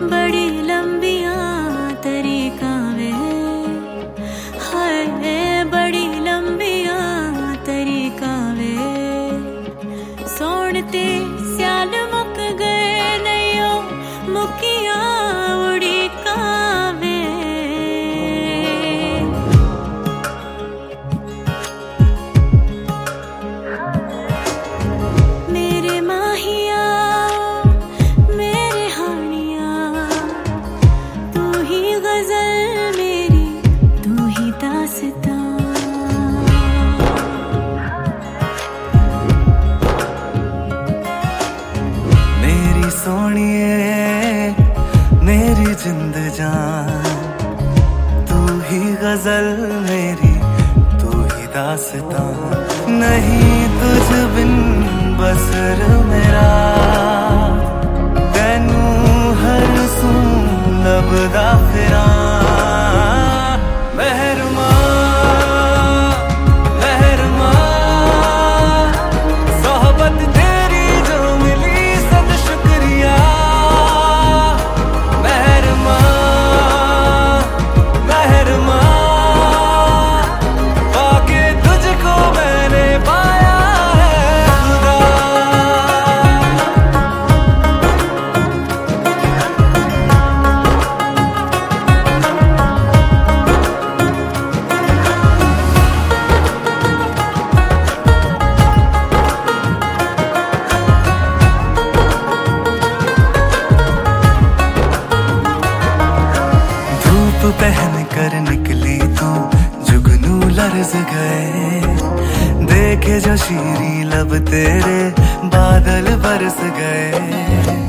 बड़ी लंबिया तरीका वे, हाय बड़ी लंबिया तरीका वे। सोनते स्याल मुक गए नैयो मुकिया उड़ी कावे। मेरे माहिया मेरे हानिया, तू ही गजल मेरी तू ही दास्तां। मेरी सोनिए मेरी जिंद जान, तू ही गजल मेरी तू ही दास्तां। नहीं तुझ बिन बसर मेरा, तैनू हर सू लभदा फिरां। पहन कर निकली तू जुगनू लर्ज गए, देखे जो शीरी लब तेरे बादल बरस गए।